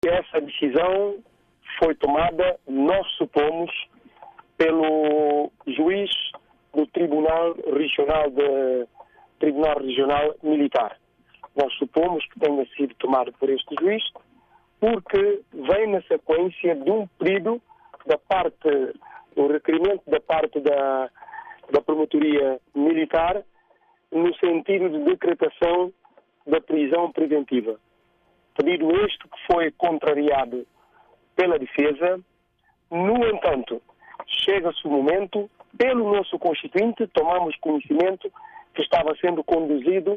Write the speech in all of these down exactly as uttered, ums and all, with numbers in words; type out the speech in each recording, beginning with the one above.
Essa decisão foi tomada, nós supomos, pelo juiz do Tribunal Regional de, Tribunal Regional Militar. Nós supomos que tenha sido tomado por este juiz, porque vem na sequência de um pedido da parte, um requerimento da parte da, da Promotoria Militar, no sentido de decretação da prisão preventiva. Pedido este que foi contrariado pela defesa. No entanto, chega-se o momento, pelo nosso constituinte, tomamos conhecimento que estava sendo conduzido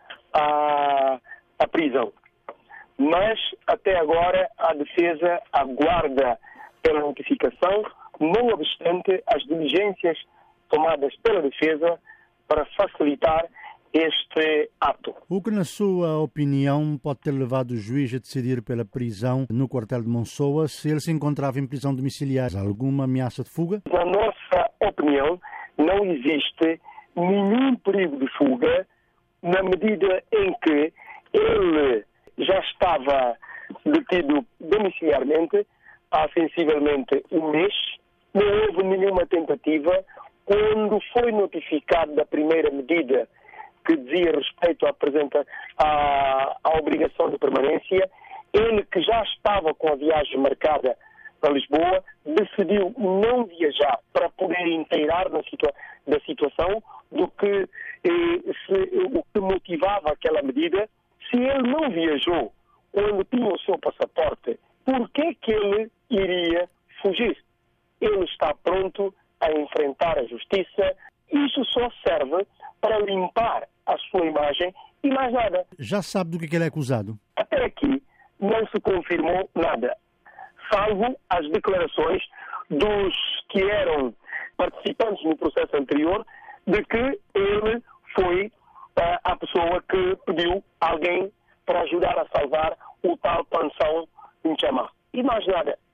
à, à prisão. Mas, até agora, a defesa aguarda pela notificação, não obstante as diligências tomadas pela defesa para facilitar este ato. O que, na sua opinião, pode ter levado o juiz a decidir pela prisão no quartel de Monsoa se ele se encontrava em prisão domiciliar? Alguma ameaça de fuga? Na nossa opinião, não existe nenhum perigo de fuga, na medida em que ele já estava detido domiciliarmente há sensivelmente um mês. Não houve nenhuma tentativa. Quando foi notificado da primeira medida que dizia respeito à, apresenta, à, à obrigação de permanência, ele que já estava com a viagem marcada para Lisboa, decidiu não viajar para poder inteirar na situa da situação do que, eh, se, o que motivava aquela medida. Se ele não viajou quando tinha o seu passaporte, por que que ele iria fugir? Ele está pronto a enfrentar a justiça. Isso só serve para limpar a sua imagem e mais nada. Já sabe do que ele é acusado? Até aqui não se confirmou nada, salvo as declarações dos que eram participantes no processo anterior, de que ele foi uh, a pessoa que pediu alguém para ajudar a salvar o tal Pensão Nchama. E mais nada.